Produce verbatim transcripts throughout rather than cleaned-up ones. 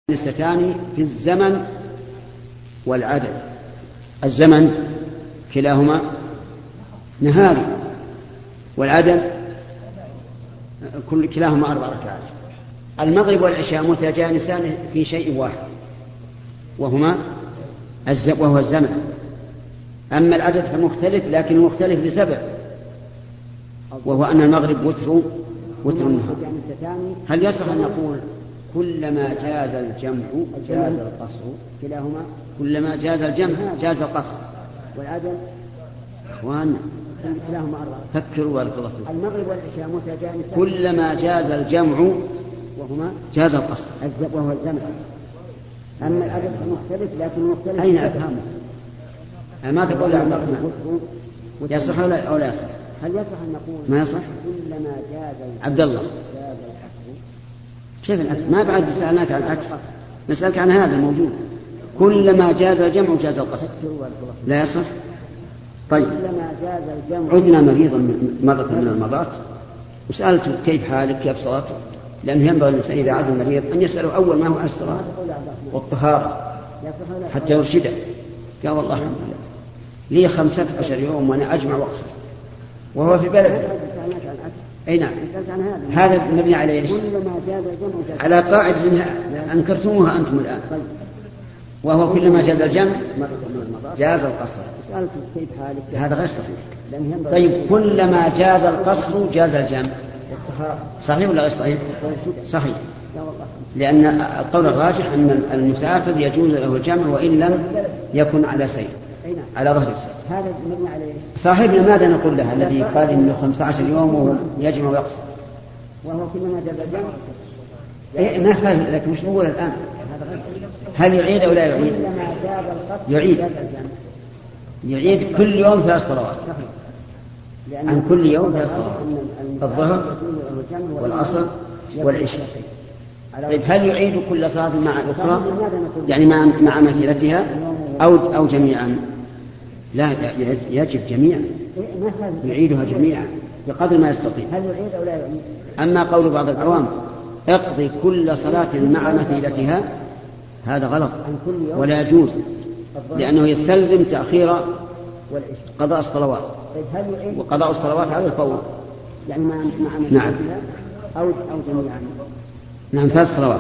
النستان في الزمن والعدد. الزمن كلاهما نهاري، والعدد كل كلاهما أربع ركعات. المغرب والعشاء متجانسان في شيء واحد وهما وهو الزمن. أما العدد فمختلف، لكن مختلف لسبب، وهو أن المغرب وتر وتر النهار. هل يصح أن نقول كلما جاز الجمع جاز القصر؟ كلاهما كلما جاز الجمع جاز القصر. والعدد اخوان كلاهما أربعة. فكروا بارك الله فيكم. المغرب والعشاء متجانسان كلما جاز الجمع وهما جاز القصر وهو الجمع. أما العدد مختلف لكن مختلف. أين أفهمه؟ ما تقول لا يصح أو لا يصح؟ هل يصح أن نقول ما يصح كلما جاز عبد الله جاز القصر؟ كيف العكس؟ ما بعد سألناك عن العكس، نسألك عن هذا الموجود. كلما جاز الجمع جاز القصر لا يصح. طيب كلما جاز الجمع. عدنا مريضا مرة من المرات وسألته كيف حالك كيف صلاتك، لأنه ينبغي الإنسان إذا عاد المريض أن يسأله أول ما هو عن الصلاة والطهارة حتى يرشده. قال والله الحمد لله لي خمسة عشر يوم وأنا أجمع وأقصر، وهو في بلده. أي نعم، هذا مبني على إيش؟ على قاعدة أنكرتموها أنتم الآن، وهو كلما جاز الجمع جاز القصر. هذا غير صحيح. طيب كلما جاز القصر جاز الجمع، صحيح ولا غير صحيح؟ صحيح، لأن القول الراجح أن المسافر يجوز له الجمع وإن لم يكن على سير، على ظهر السير. هذا مبني على إيش؟ صاحبنا ماذا نقول له الذي قال إنه خمسة عشر يوم وهو يجمع ويقصر؟ وهو كلما جاز الجمع. إيه ما فهم، لكن مش نقول الآن هل يعيد أو لا يعيد؟ يعيد يعيد كل يوم ثلاث صلوات، عن كل يوم ثلاث صلوات، الظهر والعصر والعشاء. طيب هل يعيد كل صلاة مع الأخرى يعني مع مع مثيلتها أو أو جميعا؟ لا، يجب جميعا، يعيدها جميعا بقدر ما يستطيع. هل يعيد أو لا يعيد؟ أما قول بعض العوام اقضي كل صلاة مع مثيلتها، هذا غلط ولا يجوز، لأنه يستلزم تأخير قضاء الصلوات، وقضاء الصلوات على الفور يعني مع نعم أو أو جميعا. نعم ثلاث صلوات،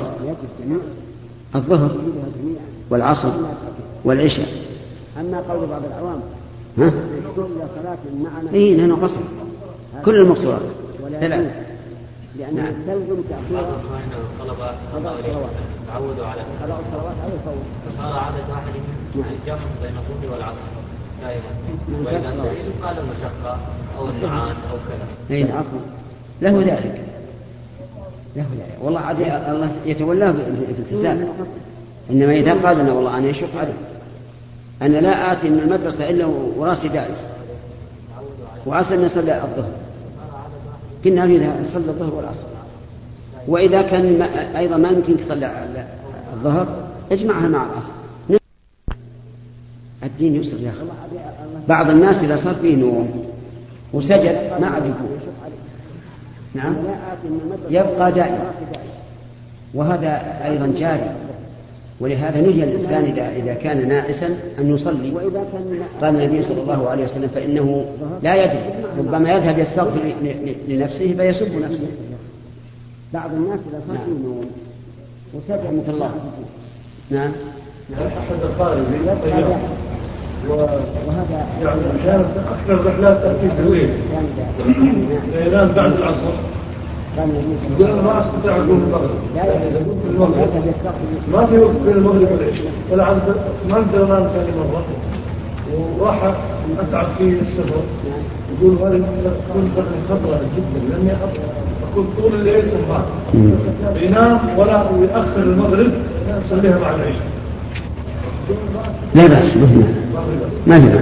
الظهر والعصر والعشاء. أما قول بعض العوام ها؟ كل صلاة معنا إيه لأنه قصر كل المقصورات ثلاث، لأنه يستلزم تأخير قضاء الصلوات، تعودوا على قضاء الصلوات على الفور، فصار عدد واحد من الجمع بين الظهر والعصر دائما، وإذا سئل قال المشقة أو النعاس أو كذا. إيه عفوا له ذلك، له ذلك والله عاد الله يتولاه في الفساد. إنما إذا قال لنا والله أنا يشق علي، أنا لا آتي من المدرسة إلا وراسي دائش وعسى أن يصلي الظهر، كنا إذا صلى الظهر والعصر، وإذا كان أيضا ما يمكن تصلي الظهر اجمعها مع العصر. الدين يسر يا أخي. بعض الناس إذا صار فيه نوم وسجد ما عاد يفوق، نعم يبقى دائما، وهذا أيضا جاري. ولهذا نهي الإنسان إذا إذا كان ناعسا أن يصلي. قال النبي صلى الله عليه وسلم فإنه لا يدري، ربما يذهب يستغفر لنفسه فيسب نفسه. بعض الناس إذا صار فيه نوم وسجد مثل الله. نعم أحد القارئ وهذا يعني كانت أكثر الرحلات تأتي في الليل، ينام بعد العصر، يقول أنا ما أستطيع أقوم المغرب، ما في وقت بين المغرب والعشاء ولا عاد ما أقدر أنام ثاني مرة، وراح أتعب في السفر. يقول هذه تكون خطرة جدا، لأني أكون طول الليل سهران، ينام ولا يأخر المغرب يصليها مع العشاء. لا بأس، ما ما في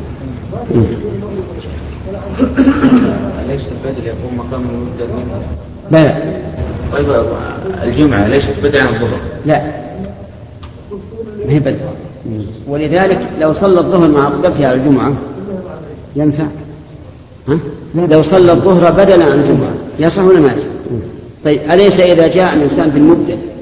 ليش البدل يكون مقام المبدل منه؟ لا. طيب الجمعة ليش بدل عن الظهر؟ لا ما هي بدل، ولذلك لو صلى الظهر مع قدرتها على الجمعة ينفع. ها؟ لو صلى الظهر بدلا عن الجمعة يصح ولا ما يصح؟ طيب أليس إذا جاء الإنسان بالمبدل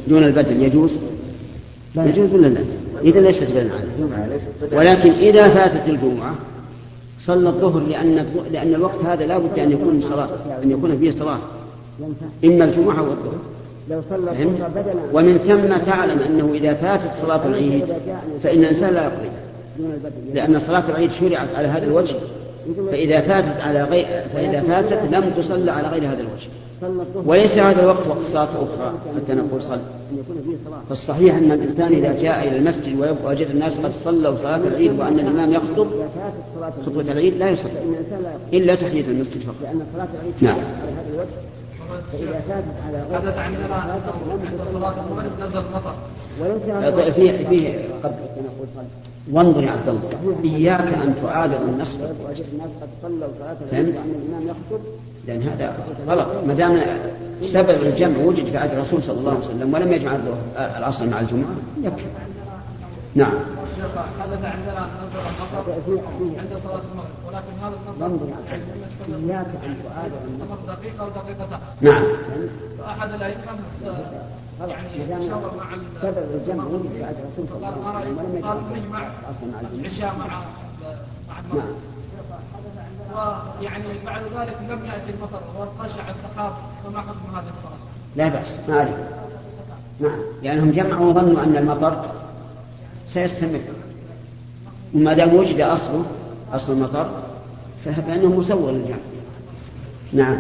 دون البدل يجوز؟ لا يجوز ولا لا؟ إذا ليست بدلا عنه. ولكن إذا فاتت الجمعة صلى الظهر لأن لأن الوقت هذا لا بد أن يكون صلاة، أن يكون فيه صلاة، إما الجمعة أو الظهر. ومن ثم تعلم أنه إذا فاتت صلاة العيد فإن الإنسان لا يقضي، لأن صلاة العيد شرعت على هذا الوجه، فإذا فاتت على غير فإذا فاتت لم تصلى على غير هذا الوجه، وليس هذا الوقت وقت صلاة أخرى حتى نقول صل. فالصحيح أن الإنسان إذا جاء إلى المسجد ووجد الناس قد صلوا صلاة العيد وأن الإمام يخطب خطبة العيد لا يصلي إلا تحية المسجد فقط. نعم. فإذا فاتت على غير حدث عندنا عند صلاة المغرب نزل مطر وليس فيه فيه قد نقول صل. وانظر يا عبد الله، إياك أن تعارض النص. فهمت؟ لأن هذا غلط، ما دام سبب الجمع وجد في عهد الرسول صلى الله عليه وسلم ولم يجمع العصر مع الجمعة يكفي. نعم. حدث عندنا نزل المطر عند صلاة المغرب، ولكن هذا النظر إياك أن تعارض استمر دقيقة ودقيقتين. نعم. فأحد الأئمة يعني شاور مع سبب الجمع وجد في عهد الرسول صلى الله عليه وسلم ولم يجمع العشاء مع مع المغرب. ويعني بعد ذلك لم يأتي المطر وانقشع السحاب، فما حكم هذه الصلاة؟ لا بأس، ما عليه. نعم، لأنهم جمعوا وظنوا أن المطر سيستمر، وما دام وجد أصله أصل المطر فإنه مسوغ للجمع. نعم.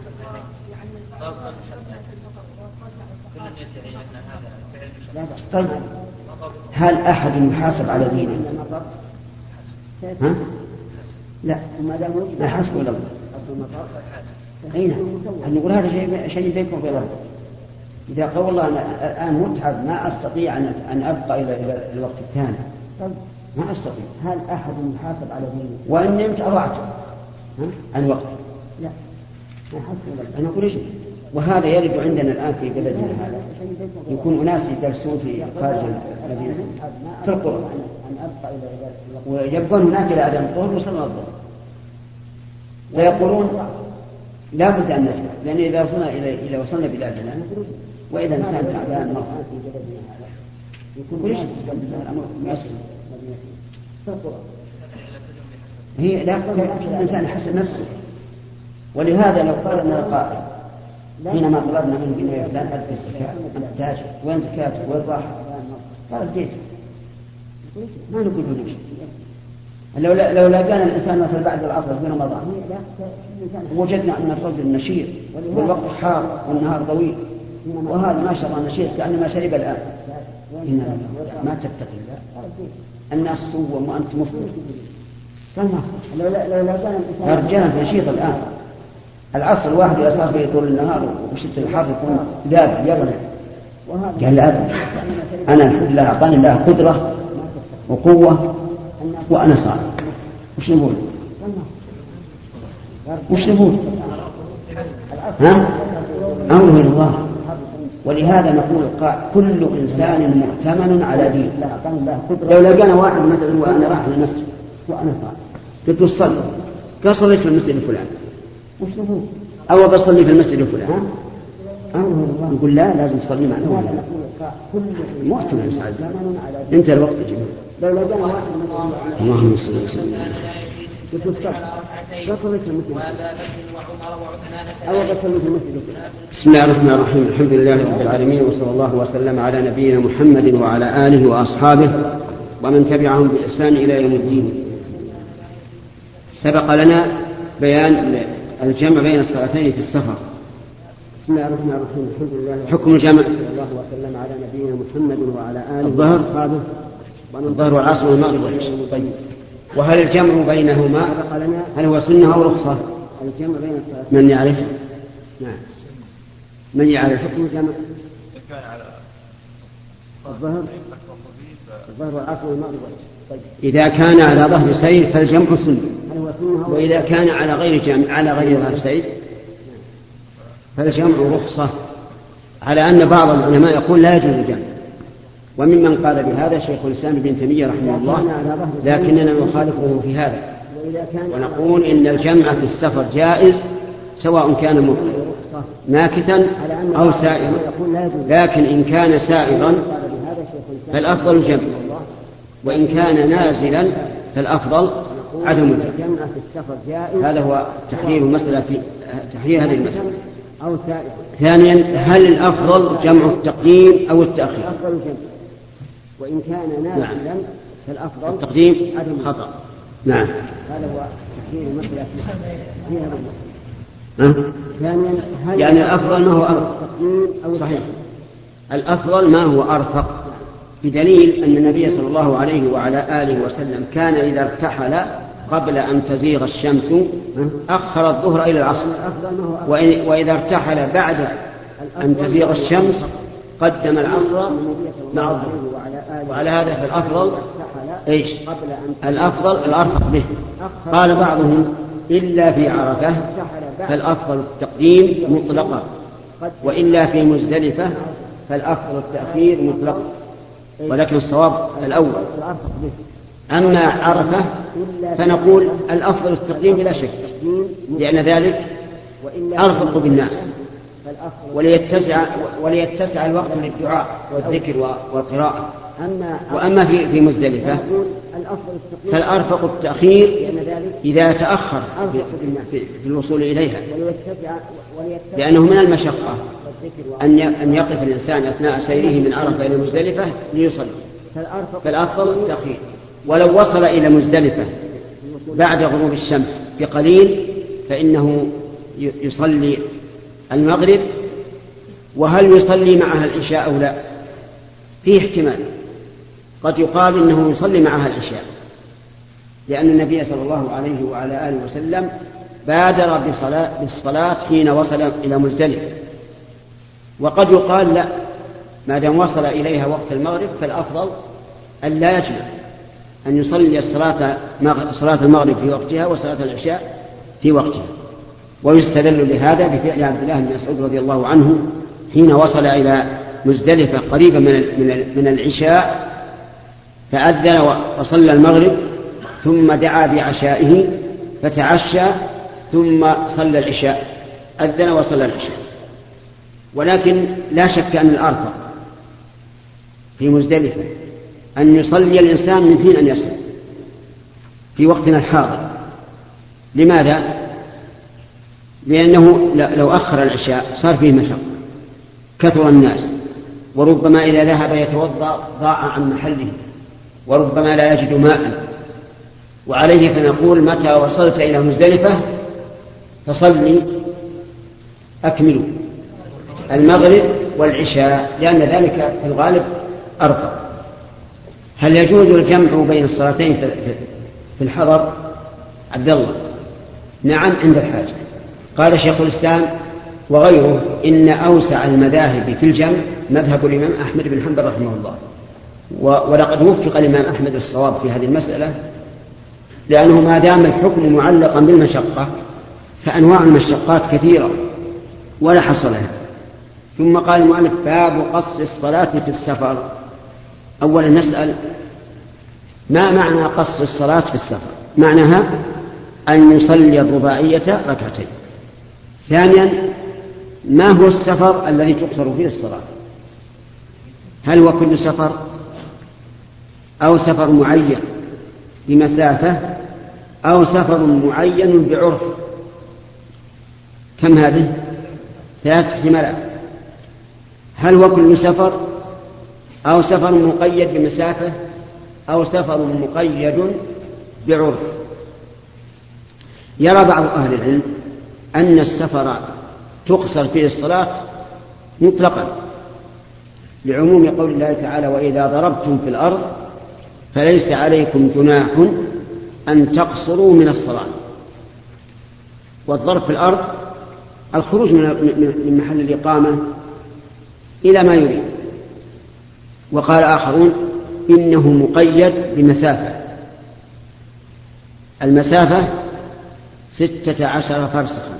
طيب، هل أحد يحاسب على دينه؟ ها؟ لا، لا يحاسب ولا لا. أين؟ نقول هذا شيء شيء بينكم وبين الله. إذا قال والله أنا الآن متعب ما أستطيع أن أن أبقى إلى إلى الوقت الثاني، ما أستطيع. هل أحد يحاسب على دينه؟ وإن نمت أضعت عن وقت؟ لا، ما يحاسب ولا لا. أنا أقول إيش؟ وهذا يرد عندنا الآن في بلدنا هذا، يكون أناس يدرسون في خارج المدينة في القرى ويبقون هناك إلى أذان الظهر وصلنا الظهر، ويقولون لا بد أن نجمع، لأن إذا وصلنا إلى إلى وصلنا بلادنا وإذا إنسان تعبان مرة يكون ليش الأمر مؤثر. هي لا الإنسان يحسن نفسه، ولهذا لو قال لنا القائل حينما طلبنا منه بأنه يفلان أدفع الزكاة أنت تاجر وين زكاتك وين راحة؟ قال اديت، ما نقول له ليش. لو لو لاقانا الإنسان مثل بعد العصر في رمضان وجدنا أن الرجل نشيط والوقت حار والنهار طويل وهذا ما شاء الله نشيط كأنما شرب الآن، إن ما تتقي الله الناس صوم وأنت مفطر. فما لو لاقانا الإنسان رجال نشيط الآن العصر الواحد إذا صار فيه طول النهار وشدة الحر يكون ذاب يغنى. قال لا أبدا، أنا الحمد لله أعطاني الله قدرة وقوة وأنا صائم. وش نقول؟ وش نقول؟ ها؟ أمره إلى الله. ولهذا نقول كل إنسان مؤتمن على دين. لو لقانا واحد مثلا وأنا راح للمسجد وأنا صائم قلت له صلي، قال صليت في المسجد الفلاني، وش نقول؟ أو بصلي في المسجد الفلاني، نقول لا لازم تصلي معنا ولا لا؟ مؤتمن سعد انت الوقت جميل. لو لقانا واحد اللهم صل وسلم بسم الله الرحمن الرحيم. الحمد لله رب العالمين، وصلى الله وسلم على نبينا محمد وعلى آله وأصحابه ومن تبعهم بإحسان إلى يوم الدين. سبق لنا بيان الجمع بين الصلاتين في السفر. بسم الله الرحمن الرحيم. الحمد لله حكم الجمع صلى الله وسلم على نبينا محمد وعلى آله الظهر وأصحابه الظهر والعصر والمغرب والعشاء. طيب، وهل الجمع بينهما هل هو سنة أو رخصة؟ الجمع بين الصلاتين من يعرف؟ نعم، من يعرف حكم الجمع؟ كان على الظهر الظهر والعصر والمغرب والعشاء. طيب، إذا كان على ظهر سير فالجمع سنة، وإذا كان على غير جمع على غير ظهر سير فالجمع رخصة، على أن بعض العلماء يقول لا يجوز الجمع، وممن قال بهذا شيخ الإسلام ابن تيمية رحمه الله، لكننا نخالفه في هذا ونقول إن الجمع في السفر جائز سواء كان ماكثا أو سائرا، لكن إن كان سائرا فالأفضل جمع، وإن كان نازلا فالأفضل عدم الجمع. هذا هو تحرير المسألة في تحرير هذه المسألة. ثانيا، هل الأفضل جمع التقديم أو التأخير؟ وإن كان نازلا فالأفضل التقديم خطأ. نعم، هذا هو تحرير المسألة في هذا المسألة. ثانيا، يعني الأفضل ما هو أرفق. صحيح، الأفضل ما هو أرفق، بدليل أن النبي صلى الله عليه وعلى آله وسلم كان إذا ارتحل قبل أن تزيغ الشمس أخر الظهر إلى العصر، وإذا ارتحل بعد أن تزيغ الشمس قدم العصر مع الظهر. وعلى هذا فالأفضل إيش؟ الأفضل الأرفق به. قال بعضهم إلا في عرفة فالأفضل التقديم مطلقا، وإلا في مزدلفة فالأفضل التأخير مطلقا، ولكن الصواب الأول. أما عرفة فنقول الأفضل التقديم بلا شك، لأن ذلك أرفق بالناس وليتسع, وليتسع الوقت للدعاء والذكر والقراءة. وأما في, في مزدلفة فالأرفق التأخير إذا تأخر في, في الوصول إليها، لأنه من المشقة أن يقف الإنسان أثناء سيره من عرفة إلى مزدلفة ليصلي، فالأفضل التأخير. ولو وصل إلى مزدلفة بعد غروب الشمس بقليل فإنه يصلي المغرب. وهل يصلي معها العشاء أو لا؟ فيه احتمال، قد يقال إنه يصلي معها العشاء، لأن النبي صلى الله عليه وعلى آله وسلم بادر بصلاة بالصلاة حين وصل إلى مزدلفة. وقد يقال لا، ما دام وصل إليها وقت المغرب فالأفضل أن لا يجمع، أن يصلي الصلاة صلاة المغرب في وقتها وصلاة العشاء في وقتها. ويستدل لهذا بفعل عبد الله بن مسعود رضي الله عنه حين وصل إلى مزدلفة قريبا من من العشاء فأذن وصلى المغرب ثم دعا بعشائه فتعشى ثم صلى العشاء، أذن وصلى العشاء. ولكن لا شك أن الأرفق في مزدلفة أن يصلي الإنسان من حين أن يصل في وقتنا الحاضر. لماذا؟ لأنه لو أخر العشاء صار فيه مشقة، كثر الناس، وربما إذا ذهب يتوضأ ضاع عن محله، وربما لا يجد ماء. وعليه فنقول متى وصلت إلى مزدلفة فصلي أكملوا المغرب والعشاء، لأن ذلك في الغالب أرفق. هل يجوز الجمع بين الصلاتين في الحضر؟ عبد الله: نعم عند الحاجة. قال شيخ الإسلام وغيره إن أوسع المذاهب في الجمع مذهب الإمام أحمد بن حنبل رحمه الله، ولقد وفق الإمام أحمد الصواب في هذه المسألة، لأنه ما دام الحكم معلقا بالمشقة فأنواع المشقات كثيرة ولا حصر لها. ثم قال المؤلف: باب قصر الصلاة في السفر. أولا نسأل ما معنى قصر الصلاة في السفر؟ معناها أن يصلي الرباعية ركعتين. ثانيا ما هو السفر الذي تقصر فيه الصلاة؟ هل هو كل سفر أو سفر معين بمسافة أو سفر معين بعرف؟ كم هذه؟ ثلاث احتمالات. هل هو كل سفر أو سفر مقيد بمسافة أو سفر مقيد بعرف؟ يرى بعض أهل العلم أن السفر تقصر فيه الصلاة مطلقا، لعموم قول الله تعالى: وإذا ضربتم في الأرض فليس عليكم جناح أن تقصروا من الصلاة. والضرب في الأرض الخروج من محل الإقامة إلى ما يريد. وقال آخرون إنه مقيد بمسافة، المسافة ستة عشر فرسخا،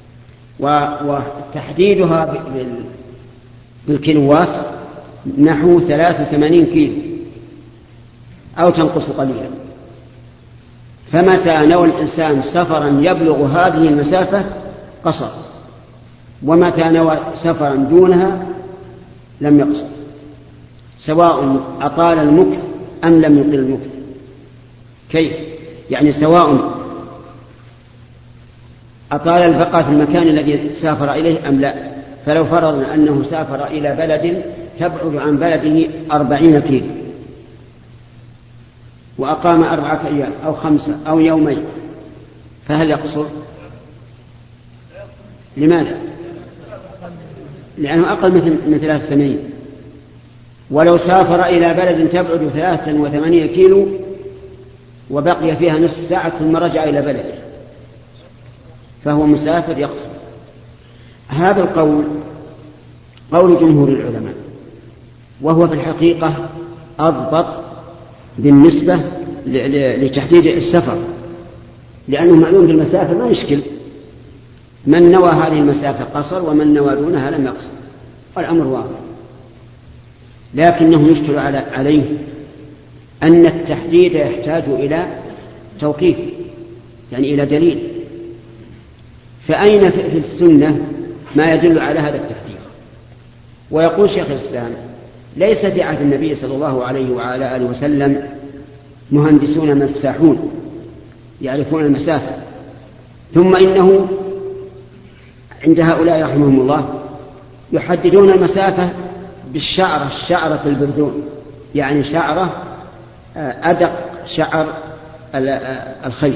وتحديدها بالكيلوات نحو ثلاث وثمانين كيلو أو تنقص قليلا. فمتى نوى الإنسان سفرا يبلغ هذه المسافة قصر، ومتى نوى سفرا دونها لم يقصر، سواء أطال المكث أم لم يطل المكث. كيف؟ يعني سواء أطال البقاء في المكان الذي سافر إليه أم لا. فلو فرضنا أنه سافر إلى بلد تبعد عن بلده أربعين كيلو وأقام أربعة أيام أو خمسة أو يومين، فهل يقصر؟ لماذا؟ لأنه أقل من ثلاثة وثمانين. ولو سافر إلى بلد تبعد ثلاثة وثمانين كيلو وبقي فيها نصف ساعة ثم رجع إلى بلده فهو مسافر يقصر. هذا القول قول جمهور العلماء، وهو في الحقيقة أضبط بالنسبة لتحديد السفر، لأنه معلوم بالمسافة ما يشكل، من نوى هذه المسافة قصر ومن نوى دونها لم يقصر، والأمر واضح. لكنه يشكل عليه أن التحديد يحتاج إلى توقيف، يعني إلى دليل. فأين في السنة ما يدل على هذا التحديد؟ ويقول شيخ الإسلام: ليس في عهد النبي صلى الله عليه وعلى آله وسلم مهندسون مساحون يعرفون المسافة، ثم إنه عند هؤلاء رحمهم الله يحددون المسافة بالشعرة، الشعرة البردون، يعني شعرة أدق شعر الخيل.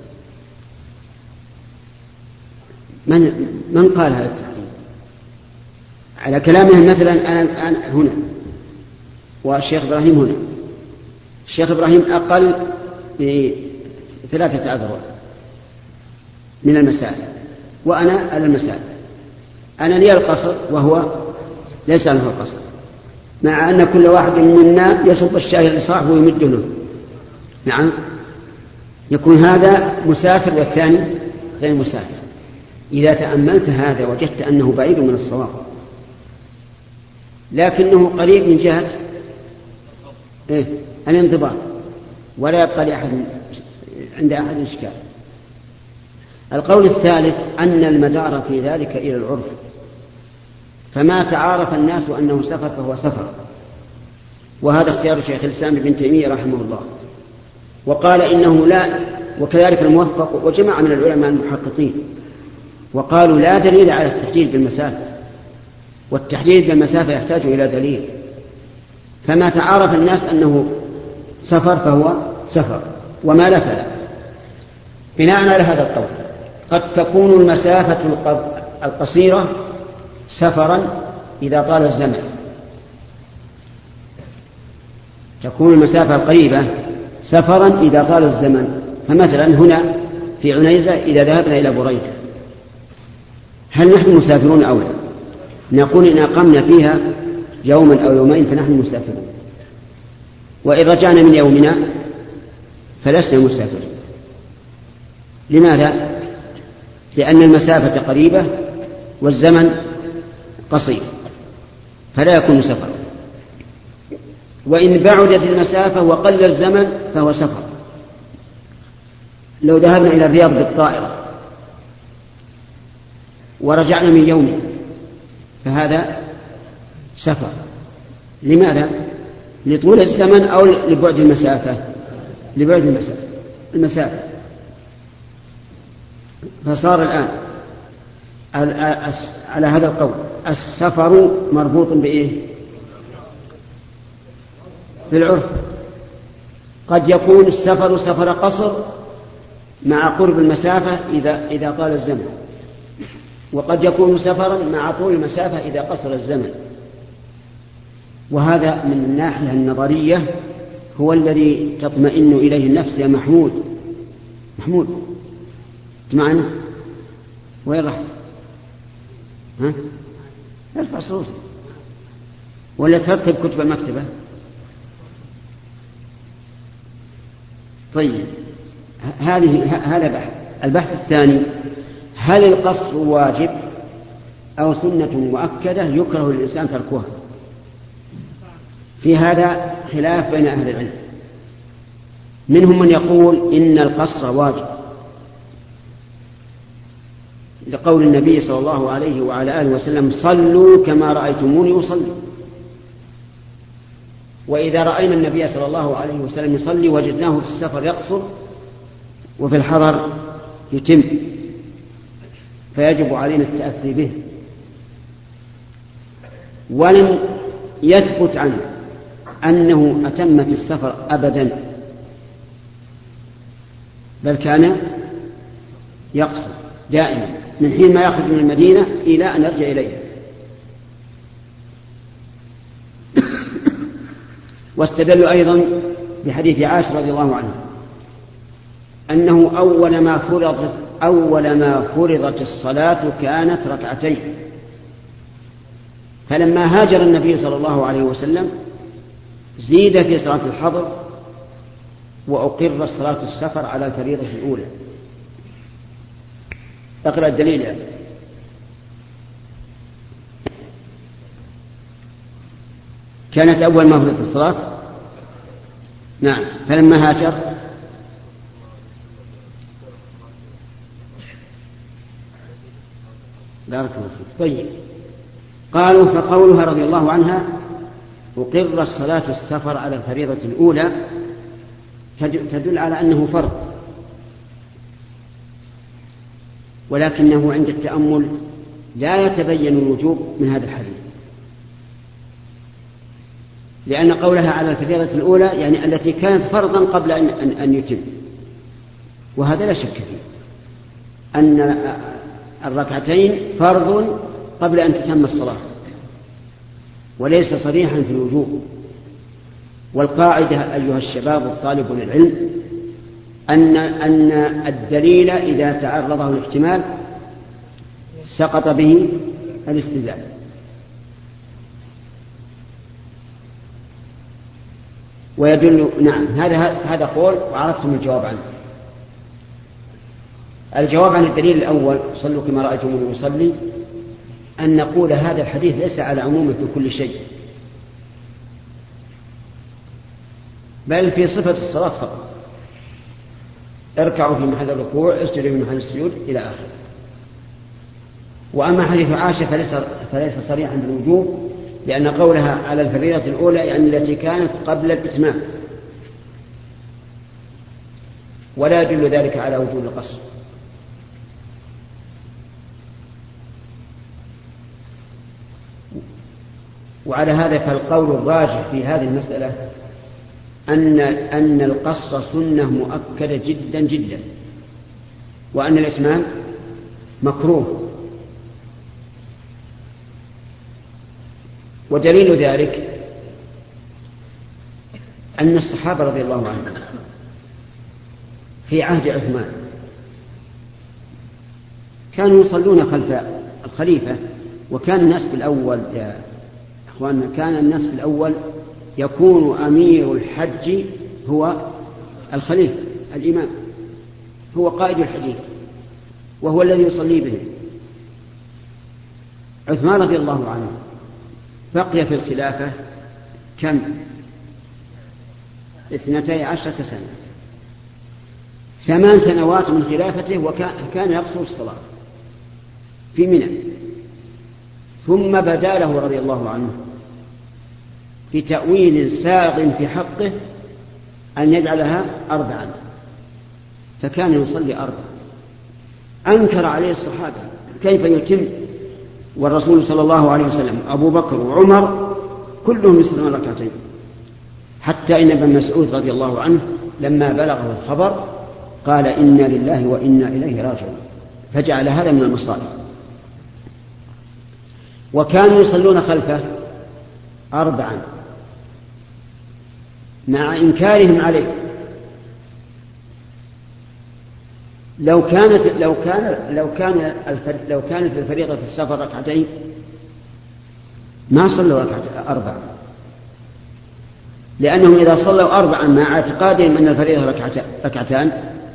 من من قال هذا التحديد؟ على كلامهم مثلا أنا, أنا هنا والشيخ إبراهيم هنا، الشيخ إبراهيم أقل بثلاثة أذرع من المسافة وأنا على المسافة، أنا لي القصر وهو ليس له القصر، مع أن كل واحد منا يصب الشاي لصاحبه ويمد له. نعم، يكون هذا مسافر والثاني غير مسافر. إذا تأملت هذا وجدت أنه بعيد من الصواب، لكنه قريب من جهة إيه؟ الانضباط، ولا يبقى لأحد عند أحد إشكال. القول الثالث أن المدار في ذلك إلى العرف، فما تعارف الناس أنه سفر فهو سفر، وهذا اختيار شيخ الإسلام ابن تيمية رحمه الله. وقال إنه لا، وكذلك الموفق وجماعة من العلماء المحققين، وقالوا لا دليل على التحديد بالمسافة، والتحديد بالمسافة يحتاج إلى دليل. فما تعارف الناس أنه سفر فهو سفر، وما لا فلا. بناء على هذا القول قد تكون المسافة القصيرة سفرا إذا طال الزمن، تكون المسافة القريبة سفرا إذا طال الزمن. فمثلا هنا في عنيزة إذا ذهبنا إلى بريدة هل نحن مسافرون أو لا؟ نقول إن أقمنا فيها يوما أو يومين فنحن مسافرون، وإن رجعنا من يومنا فلسنا مسافرين. لماذا؟ لأن المسافة قريبة والزمن قصير فلا يكون سفر. وإن بعدت المسافة وقل الزمن فهو سفر. لو ذهبنا إلى الرياض بالطائرة ورجعنا من يوم فهذا سفر. لماذا؟ لطول الزمن أو لبعد المسافة؟ لبعد المسافة المسافة فصار الآن على هذا القول السفر مربوط بإيه؟ بالعرف. قد يكون السفر سفر قصر مع قرب المسافة إذا إذا طال الزمن، وقد يكون سفرا مع طول المسافة إذا قصر الزمن. وهذا من الناحية النظرية هو الذي تطمئن إليه النفس. يا محمود محمود تسمعني؟ وين رحت؟ ها؟ ارفع صوتك ولا ترتب كتب المكتبة. طيب، هذه هذا بحث. البحث الثاني: هل القصر واجب أو سنة مؤكدة يكره للإنسان تركها؟ في هذا خلاف بين أهل العلم. منهم من يقول إن القصر واجب، لقول النبي صلى الله عليه وعلى آله وسلم صلوا كما رأيتموني أصلي. وإذا رأينا النبي صلى الله عليه وسلم يصلي وجدناه في السفر يقصر وفي الحضر يتم، فيجب علينا التأثي به. ولم يثبت عنه أنه أتم في السفر أبدا، بل كان يقصر دائما من حين ما يخرج من المدينة إلى أن يرجع إليها. واستدلوا أيضا بحديث عائشة رضي الله عنها أنه أول ما فرضت أول ما فرضت الصلاة كانت ركعتين، فلما هاجر النبي صلى الله عليه وسلم زيد في صلاة الحضر وأقر صلاة السفر على الفريضة الأولى. اقرأ الدليل يعني. كانت أول ما فرضت الصلاة نعم، فلما هاجر بارك الله فيك. طيب، قالوا فقولها رضي الله عنها أقر الصلاة السفر على الفريضة الأولى تدل على أنه فرض، ولكنه عند التأمل لا يتبين الوجوب من هذا الحديث، لأن قولها على الفريضة الأولى يعني التي كانت فرضا قبل أن, أن, أن يتم، وهذا لا شك فيه أن الركعتين فرض قبل أن تتم الصلاة وليس صريحا في الوجوب. والقاعدة أيها الشباب الطالب للعلم أن, أن الدليل إذا تعرضه الاحتمال سقط به الاستدلال. ويدل نعم هذا هذا قول وعرفتم الجواب عنه. الجواب عن الدليل الأول صلوا كما رأيتموني أصلي أن نقول هذا الحديث ليس على عمومه في كل شيء، بل في صفة الصلاة فقط. اركعوا في محل الركوع، اسجدوا في محل السجود إلى آخره. وأما حديث عائشة فليس, فليس صريحا بالوجوب، لأن قولها على الفريضة الأولى يعني التي كانت قبل الإتمام، ولا يدل ذلك على وجوب القصر. وعلى هذا فالقول الراجح في هذه المسألة أن أن القصر سنة مؤكدة جدا جدا، وأن الإتمام مكروه. ودليل ذلك أن الصحابة رضي الله عنهم في عهد عثمان كانوا يصلون خلف الخليفة، وكان الناس بالأول يا أخواننا كان الناس بالأول يكون أمير الحج هو الخليفة الإمام، هو قائد الحجيج وهو الذي يصلي به. عثمان رضي الله عنه بقي في الخلافة كم؟ اثنتي عشرة سنة، ثمان سنوات من خلافته وكان يقصر الصلاة في منى. ثم بدا له رضي الله عنه في تأويل ساغ في حقه أن يجعلها أربعا، فكان يصلي أربعا. أنكر عليه الصحابة كيف يتم والرسول صلى الله عليه وسلم أبو بكر وعمر كلهم يصلون ركعتين، حتى إن ابن مسعود رضي الله عنه لما بلغه الخبر قال إنا لله وإنا إليه راجعون، فجعل هذا من المصائب. وكانوا يصلون خلفه أربعا مع إنكارهم عليه. لو كانت لو كان لو كان لو كانت الفريضة في السفر ركعتين ما صلوا ركعتين أربع، لأنهم إذا صلوا أربعا مع اعتقادهم أن الفريضة ركعتان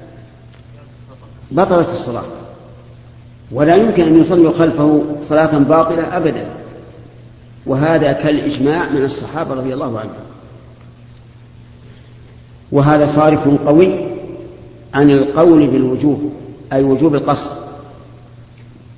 بطلت الصلاة، ولا يمكن أن يصلوا خلفه صلاة باطلة أبدا. وهذا كالإجماع من الصحابة رضي الله عنهم. وهذا صارف قوي عن القول بالوجوب أي وجوب القصر،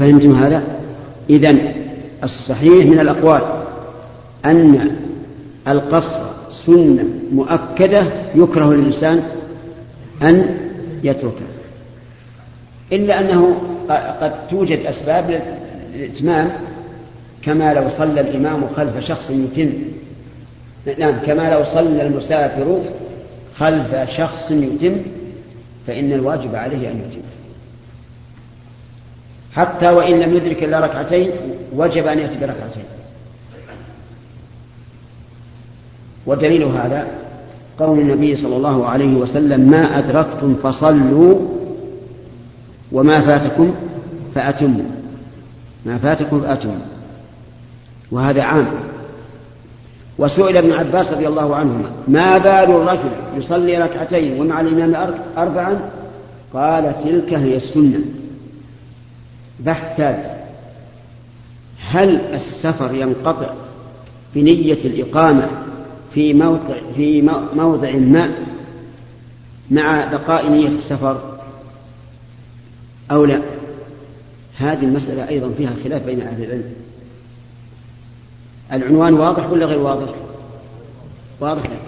أفهمتم هذا؟ إذن الصحيح من الأقوال أن القصر سنة مؤكدة يكره للإنسان أن يتركه، إلا أنه قد توجد أسباب للإتمام، كما لو صلى الإمام خلف شخص يتم، نعم كما لو صلى المسافر خلف شخص يتم فإن الواجب عليه أن يتم، حتى وإن لم يدرك إلا ركعتين وجب أن يأتي بركعتين. ودليل هذا قول النبي صلى الله عليه وسلم: ما أدركتم فصلوا وما فاتكم فأتموا، ما فاتكم فأتموا، وهذا عام. وسئل ابن عباس رضي الله عنهما: ما بال الرجل يصلي ركعتين ومع الإمام أربعا؟ قال: تلك هي السنة. بحث ثالث: هل السفر ينقطع بنية الإقامة في موضع, في موضع ما مع بقاء نية السفر أو لا؟ هذه المسألة أيضا فيها خلاف بين أهل العلم. العنوان واضح ولا غير واضح؟ واضح لك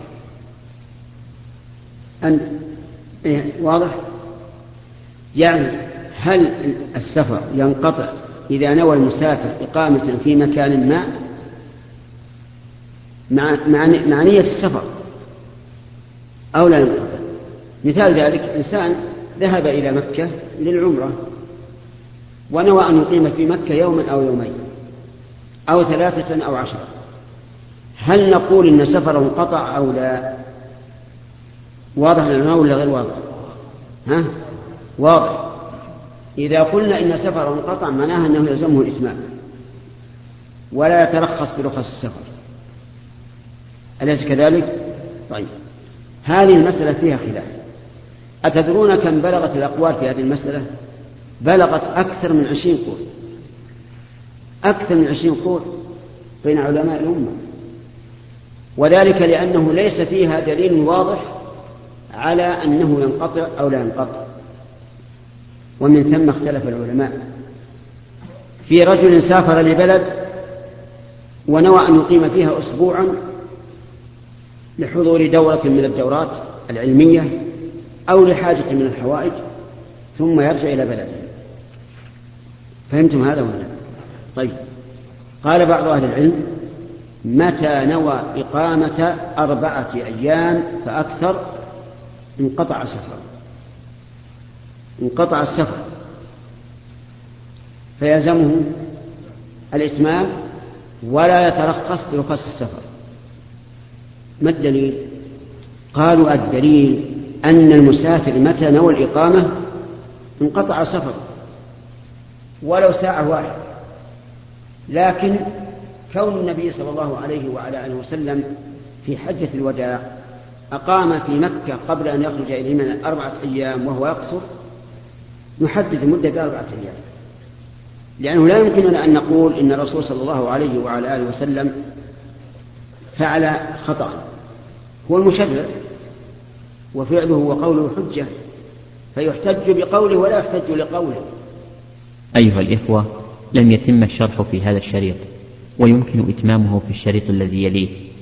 أنت؟ إيه واضح. يعني هل السفر ينقطع إذا نوى المسافر إقامة في مكان ما مع, مع نية السفر أو لا ينقطع؟ مثال ذلك: إنسان ذهب إلى مكة للعمرة ونوى أن يقيم في مكة يوما أو يومين أو ثلاثة أو عشرة، هل نقول إن سفره انقطع أو لا؟ واضح لنا ولا غير واضح؟ ها؟ واضح. إذا قلنا إن سفره انقطع معناها أنه يلزمه الإتمام ولا يترخص برخص السفر، أليس كذلك؟ طيب، هذه المسألة فيها خلاف. أتدرون كم بلغت الأقوال في هذه المسألة؟ بلغت أكثر من عشرين قول، أكثر من عشرين قول بين علماء الأمة، وذلك لأنه ليس فيها دليل واضح على أنه ينقطع أو لا ينقطع. ومن ثم اختلف العلماء في رجل سافر لبلد ونوى أن يقيم فيها أسبوعا لحضور دورة من الدورات العلمية أو لحاجة من الحوائج ثم يرجع إلى بلده. فهمتم هذا ولا؟ طيب، قال بعض أهل العلم: متى نوى إقامة أربعة أيام فأكثر انقطع سفر، انقطع السفر فيلزمه الإتمام ولا يترخص برخص السفر. ما الدليل؟ قالوا: الدليل أن المسافر متى نوى الإقامة انقطع سفر ولو ساعة واحدة، لكن كون النبي صلى الله عليه وعلى آله وسلم في حجة الوداع أقام في مكة قبل أن يخرج إليه من أربعة أيام وهو يقصر، نحدد المدة بأربعة أيام، لأنه لا يمكننا أن نقول إن الرسول صلى الله عليه وعلى آله وسلم فعل خطأ. هو المشرع وفعله وقوله حجة، فيحتج بقوله ولا يحتج لقوله. أيها الإخوة، لم يتم الشرح في هذا الشريط، ويمكن إتمامه في الشريط الذي يليه.